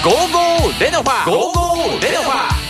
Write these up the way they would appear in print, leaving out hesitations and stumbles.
ゴーゴーレノファゴーゴーレノファゴーゴーレノフ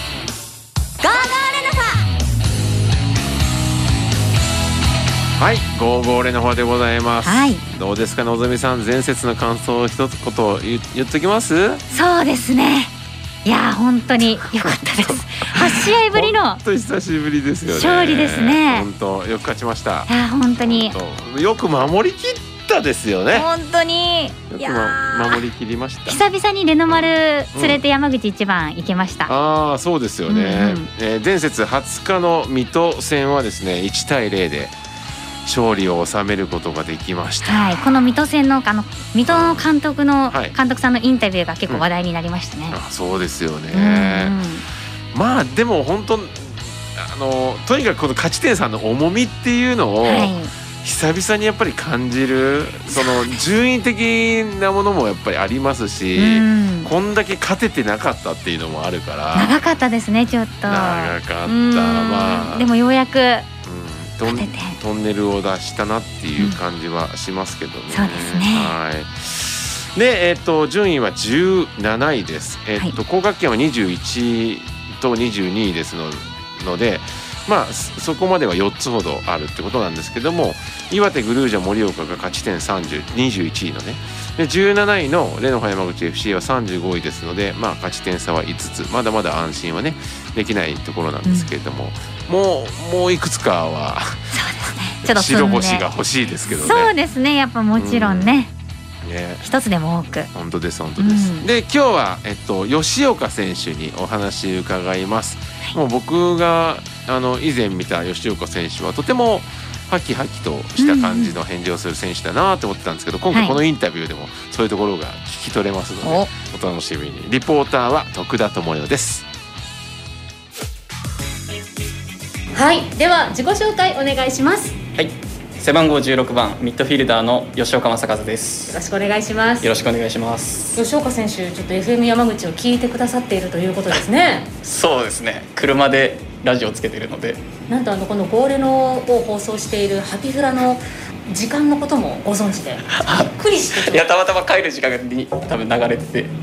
ァ。はい、ゴーゴーレノファでございます、 はい、 どうですかのぞみさん、前節の感想を一言言っときます？ そうですね、いや本当に良かったです8試合ぶりの本当久しぶりですよね。 勝利ですね。 本当よく勝ちました。 いや本当によく守りきったですよね。 本当によく、守りきりました。 久々にレノ丸連れて山口一番行けました、 ああそうですよね、前節20日の水戸戦はですね1対0で勝利を収めることができました、 はい、この水戸戦の水戸の監督さんのインタビューが結構話題になりましたね、 そうですよね、まあでも本当とにかくこの勝ち点3の重みっていうのを、久々にやっぱり感じる、その順位的なものもやっぱりありますし、こんだけ勝ててなかったっていうのもあるから。 長かったですね、ちょっと長かった。まあでもようやくトンネルを脱したなっていう感じはしますけどね、 そうですね。 はい。で、順位は17位です。降格圏は21と22位ですので、まあそこまでは4つほどあるってことなんですけども、岩手グルージャ盛岡が勝ち点21位のね、で17位のレノファ山口 FC は35位ですので、まあ勝ち点差は5つ、まだまだ安心はねできないところなんですけれども、もういくつかはちょっと白星が欲しいですけどね。 そうですね、やっぱもちろんね、一つでも多く。 本当です本当です、で今日は、吉岡選手にお話伺います、もう僕が以前見た吉岡選手はとてもハキハキとした感じの返事をする選手だなと思ってたんですけど、今回このインタビューでもそういうところが聞き取れますので、お楽しみに。リポーターは徳田智代です。 はい、では自己紹介お願いします。 はい、背番号16番ミッドフィルダーの吉岡正和です。 よろしくお願いします。 よろしくお願いします。 吉岡選手、ちょっと FM 山口を聞いてくださっているということですね。 そうですね、車でラジオつけてるので。 なんとこのゴーレノを放送しているハピフラの時間のこともご存知でびっくりしていや、たまたま帰る時間に多分流れてて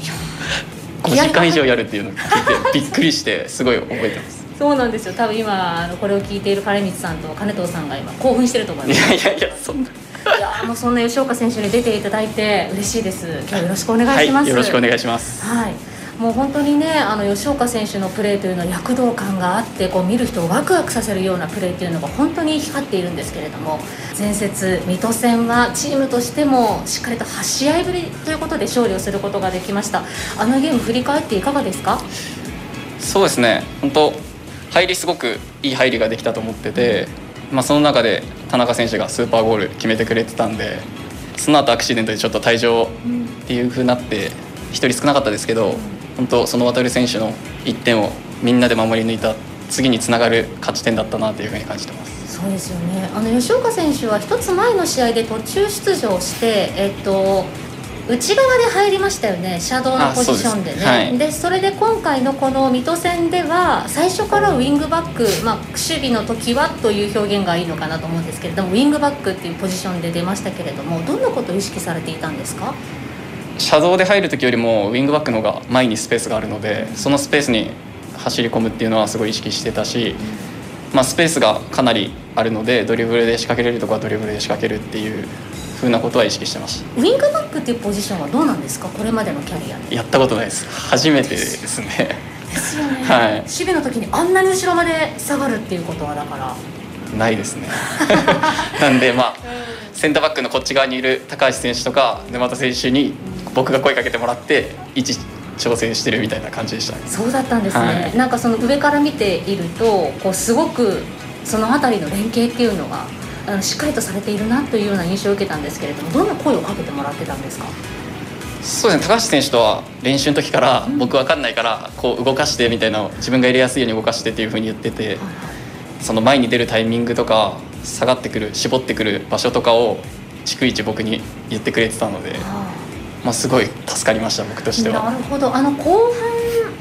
5時間以上やるっていうのを聞いてびっくりしてすごい覚えてます。 そうなんですよ。多分今これを聞いている金光さんと金藤さんが今興奮してると思います。 いやそんな、 いやもうそんな吉岡選手に出ていただいて嬉しいです。今日よろしくお願いします。 はい、よろしくお願いします。 はい、もう本当にね、吉岡選手のプレーというのは躍動感があって、こう見る人をワクワクさせるようなプレーというのが本当に光っているんですけれども、前節水戸戦はチームとしてもしっかりと8試合ぶりということで勝利をすることができました。ゲーム振り返っていかがですか？ そうですね、本当入りすごくいい入りができたと思ってて、その中で田中選手がスーパーゴール決めてくれてたんで、その後アクシデントでちょっと退場っていう風になって1人少なかったですけど、本当その渡選手の1点をみんなで守り抜いた次につながる勝ち点だったなというふうに感じてます。 そうですよね。吉岡選手は一つ前の試合で途中出場して、内側で入りましたよね、シャドウのポジションでね。でそれで今回のこの水戸戦では最初からウィングバック、守備の時はという表現がいいのかなと思うんですけれども、ウィングバックっていうポジションで出ましたけれども、どんなことを意識されていたんですか？ シャドウで入る時よりもウィングバックの方が前にスペースがあるので、そのスペースに走り込むっていうのはすごい意識してたし、スペースがかなりあるのでドリブルで仕掛けれるところはドリブルで仕掛けるっていう風なことは意識してました。 ウィングバックっていうポジションはどうなんですか？これまでのキャリアでやったことないです。初めてですね。 ですよね、 はい、 守備の時にあんなに後ろまで下がるっていうことはだからないですね。なんでセンターバックのこっち側にいる高橋選手とか沼田選手に僕が声かけてもらって位置調整してるみたいな感じでしたね。 そうだったんですね、なんかその上から見ているとこうすごくその辺りの連携っていうのがしっかりとされているなというような印象を受けたんですけれども、どんな声をかけてもらってたんですか？ そうですね、高橋選手とは練習の時から僕分かんないからこう動かしてみたいなのを自分が入れやすいように動かしてっていう風に言ってて、その前に出るタイミングとか下がってくる絞ってくる場所とかを逐一僕に言ってくれてたので、すごい助かりました僕としては。 なるほど。後半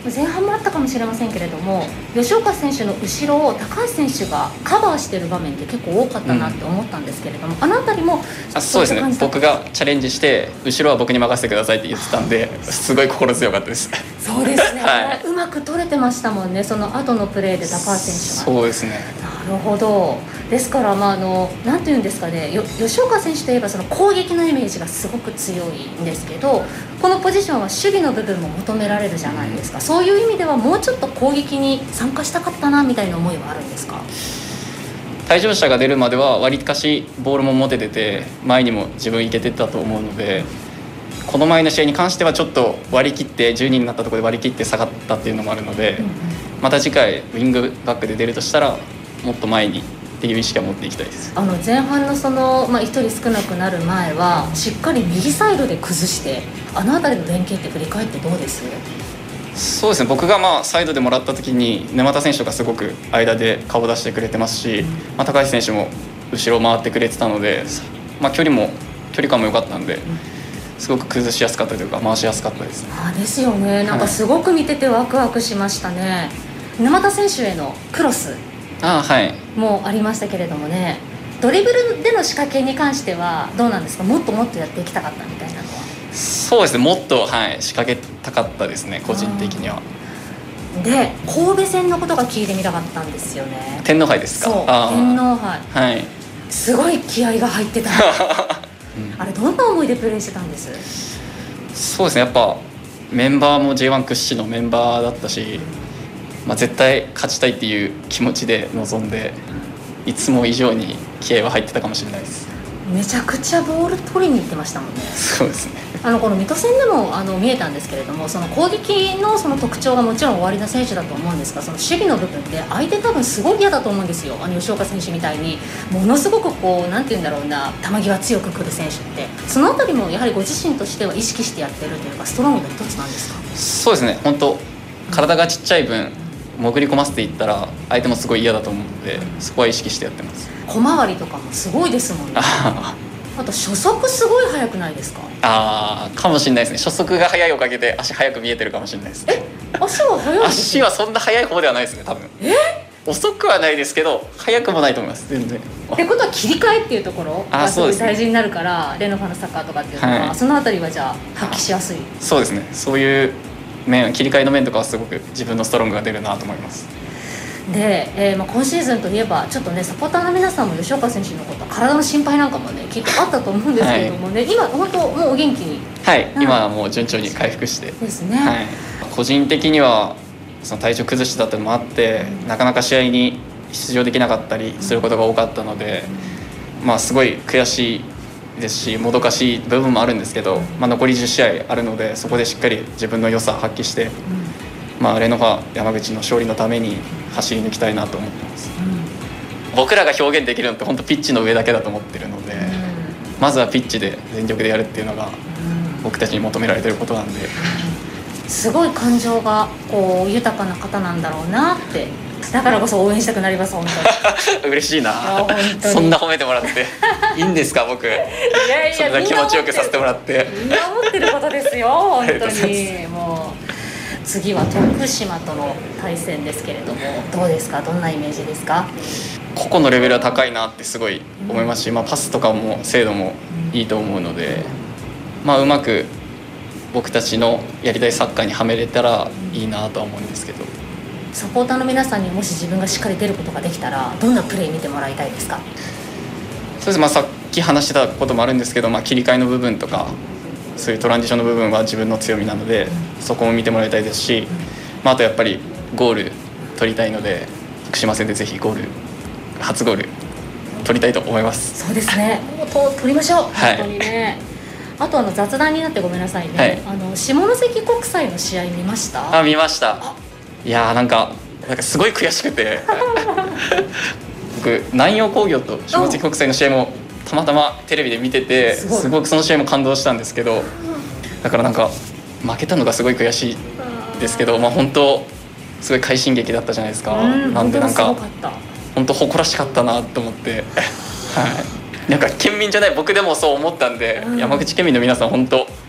前半もあったかもしれませんけれども、吉岡選手の後ろを高橋選手がカバーしている場面って結構多かったなって思ったんですけれども、あの辺りもそうですね、僕がチャレンジして後ろは僕に任せてくださいって言ってたんですごい心強かったです。 そうですね、 はい、 うまく取れてましたもんね、その後のプレーで高橋選手が。 そうですね、 なるほど。ですから、なんていうんですかね、吉岡選手といえばその攻撃のイメージがすごく強いんですけど、このポジションは守備の部分も求められるじゃないですか。そういう意味ではもうちょっと攻撃に参加したかったなみたいな思いはあるんですか？ 退場者が出るまではわりかしボールも持ててて前にも自分いけてたと思うので、この前の試合に関してはちょっと割り切って10人になったところで割り切って下がったっていうのもあるので、また次回ウィングバックで出るとしたらもっと前にっていう意識は持っていきたいです。 前半の1人少なくなる前はしっかり右サイドで崩して、あの辺りの連携って振り返ってどうです？ そうですね、僕がサイドでもらった時に沼田選手がすごく間で顔出してくれてますし、高橋選手も後ろを回ってくれてたので、距離感も良かったんで、すごく崩しやすかったというか回しやすかったです。 ですよね、なんかすごく見ててワクワクしましたね。沼田選手へのクロスもありましたけれどもね、ドリブルでの仕掛けに関してはどうなんですか？もっともっとやっていきたかったみたいなのは。 そうですね、もっと、仕掛けたかったですね、個人的には。 で、神戸戦のことが聞いてみたかったんですよね。 天皇杯ですか？ そう、天皇杯、 はい、 すごい気合が入ってたあれどんな思いでプレーしてたんです？ そうですね、やっぱメンバーも J1 屈指のメンバーだったし、絶対勝ちたいっていう気持ちで臨んで、いつも以上に気合は入ってたかもしれないです。 めちゃくちゃボール取りに行ってましたもんね。 そうですね、 この水戸戦でも見えたんですけれども、その攻撃のその特徴がもちろん終わりな選手だと思うんですが、その守備の部分で相手多分すごい嫌だと思うんですよ。吉岡選手みたいにものすごくなんていうんだろうな、球際強く来る選手って、そのあたりもやはりご自身としては意識してやってるというか、ストロングの一つなんですか？ そうですね、本当体がちっちゃい分潜り込ませていったら相手もすごい嫌だと思うので、そこは意識してやってます。 小回りとかもすごいですもんねあと初速すごい速くないですか？ かもしれないですね。初速が速いおかげで足速く見えてるかもしれないです。 足は速いです足はそんな速い方ではないですね、多分。遅くはないですけど速くもないと思います、全然。ってことは切り替えっていうところがすごい大事になるから、レノファのサッカーとかっていうのは、そのあたりはじゃあ発揮しやすい。 そうですね、そういう面、切り替えの面とかはすごく自分のストロングが出るなと思います。 で、今シーズンといえばちょっとね、サポーターの皆さんも吉岡選手のこと体の心配なんかもねきっとあったと思うんですけれどもね、今本当もうお元気に。 今はもう順調に回復してですね。 個人的にはその体調崩してたっていうのもあって、なかなか試合に出場できなかったりすることが多かったので、すごい悔しいですしもどかしい部分もあるんですけど、残り10試合あるので、そこでしっかり自分の良さを発揮して、レノファ山口の勝利のために走り抜きたいなと思ってます。僕らが表現できるのって本当ピッチの上だけだと思ってるので、まずはピッチで全力でやるっていうのが僕たちに求められてることなんで、 すごい感情が豊かな方なんだろうなって、だからこそ応援したくなります。本当に嬉しいなそんな褒めてもらっていいんですか？僕そんな気持ちよくさせてもらって。 みんな思ってることですよ本当に。もう次は徳島との対戦ですけれども、どうですか？どんなイメージですか？ 個々のレベルは高いなってすごい思いますし、パスとかも精度もいいと思うので、うまく僕たちのやりたいサッカーにはめれたらいいなとは思うんですけど。 サポーターの皆さんにもし自分がしっかり出ることができたら、どんなプレー見てもらいたいですか？ そうです、さっき話してたこともあるんですけど、切り替えの部分とかそういうトランジションの部分は自分の強みなので、そこも見てもらいたいですし、あとやっぱりゴール取りたいので、福島戦でぜひ初ゴール取りたいと思います。 そうですね、取りましょう、本当にね。あと雑談になってごめんなさいね、下関国際の試合見ました？ 見ました。いやなんかすごい悔しくて僕南陽工業と下関国際の試合もたまたまテレビで見てて、すごくその試合も感動したんですけど、だから負けたのがすごい悔しいですけど、本当すごい快進撃だったじゃないですか。なんで本当誇らしかったなと思って県民じゃない僕でもそう思ったんで、山口県民の皆さん本当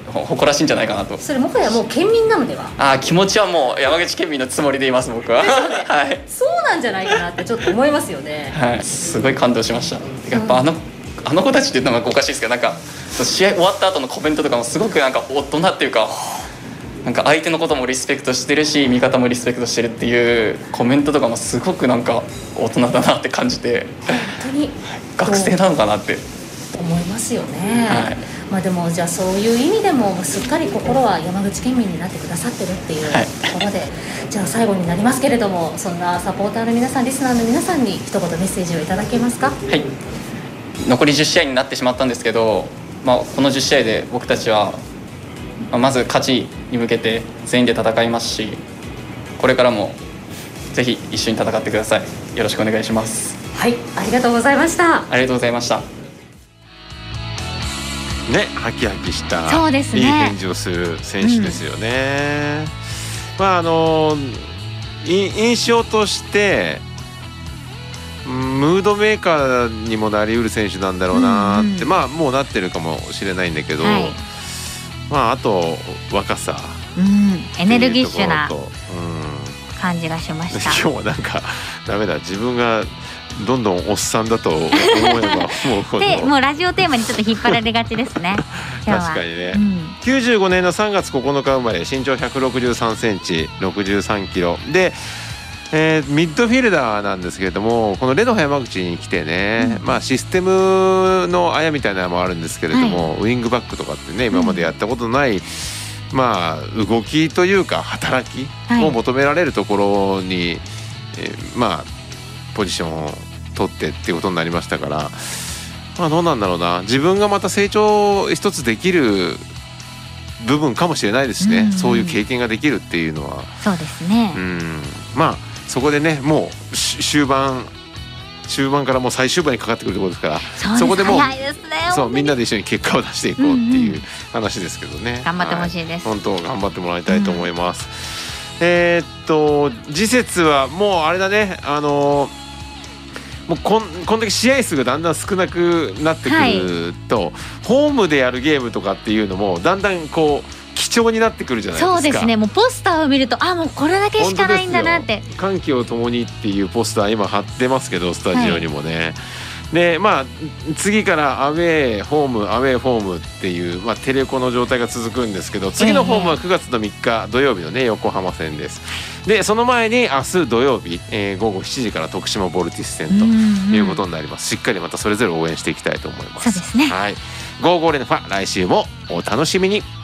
誇らしいんじゃないかなと。 それもはやもう県民なのでは。 気持ちはもう山口県民のつもりでいます僕は、はい、 そうなんじゃないかなってちょっと思いますよね。 はい、すごい感動しました。やっぱあの子たちって言うのがおかしいですけど、なんか試合終わった後のコメントとかもすごくなんか大人っていうか、なんか相手のこともリスペクトしてるし味方もリスペクトしてるっていうコメントとかもすごくなんか大人だなって感じて、 本当に学生なのかなって思いますよね。はい、まあでもじゃあそういう意味でもすっかり心は山口県民になってくださってるっていうところで、はい、じゃあ最後になりますけれども、そんなサポーターの皆さんリスナーの皆さんに一言メッセージをいただけますか。 はい、残り10試合になってしまったんですけど、この10試合で僕たちはまず勝ちに向けて全員で戦いますし、これからもぜひ一緒に戦ってください。よろしくお願いします。 はい、ありがとうございました。 ありがとうございました。 ね、ハキハキした、 そうですね、 いい返事をする選手ですよね。印象としてムードメーカーにもなりうる選手なんだろうなって、もうなってるかもしれないんだけど、はい、あと若さ、 エネルギッシュな感じがしました。 今日はなんかダメだ、自分がどんどんおっさんだと思えばもうラジオテーマにちょっと引っ張られがちですね確かにね、95年の3月9日生まれ、身長163センチ63キロで、ミッドフィルダーなんですけれども、このレノファ山口に来てね、システムのあやみたいなのもあるんですけれども、ウイングバックとかってね今までやったことない、動きというか働きを求められるところに、ポジションを取ってっていうことになりましたから、どうなんだろうな、自分がまた成長一つできる部分かもしれないですね、そういう経験ができるっていうのは。 そうですね、 そこでね、もう終盤からもう最終盤にかかってくるところですから、そこでもう、そうみんなで一緒に結果を出していこうっていう話ですけどね、 頑張ってほしいです。 本当頑張ってもらいたいと思います。次節はもうあれだね、もうこんだけ試合数がだんだん少なくなってくると、ホームでやるゲームとかっていうのもだんだんこう貴重になってくるじゃないですか。 そうですね、もうポスターを見るともうこれだけしかないんだなって。 歓喜を共にっていうポスター今貼ってますけど、スタジオにもね、で次からアウェーホームアウェーホームっていう、テレコの状態が続くんですけど、次のホームは9月の3日土曜日のね横浜戦です。でその前に明日土曜日、午後7時から徳島ボルティス戦ということになります。しっかりまたそれぞれ応援していきたいと思います。 そうですね。 はい、55連覇来週もお楽しみに。